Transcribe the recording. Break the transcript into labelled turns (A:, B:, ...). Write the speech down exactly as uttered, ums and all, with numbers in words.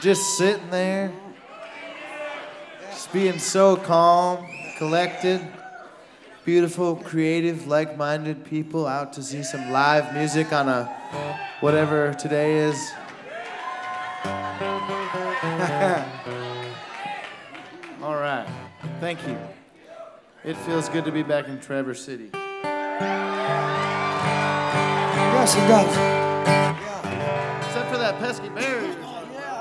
A: just sitting there, just being so calm, collected, beautiful, creative, like-minded people out to see some live music on a whatever today is. All right, thank you. It feels good to be back in Traverse City.
B: Yes, it does.
A: Except for that pesky bear.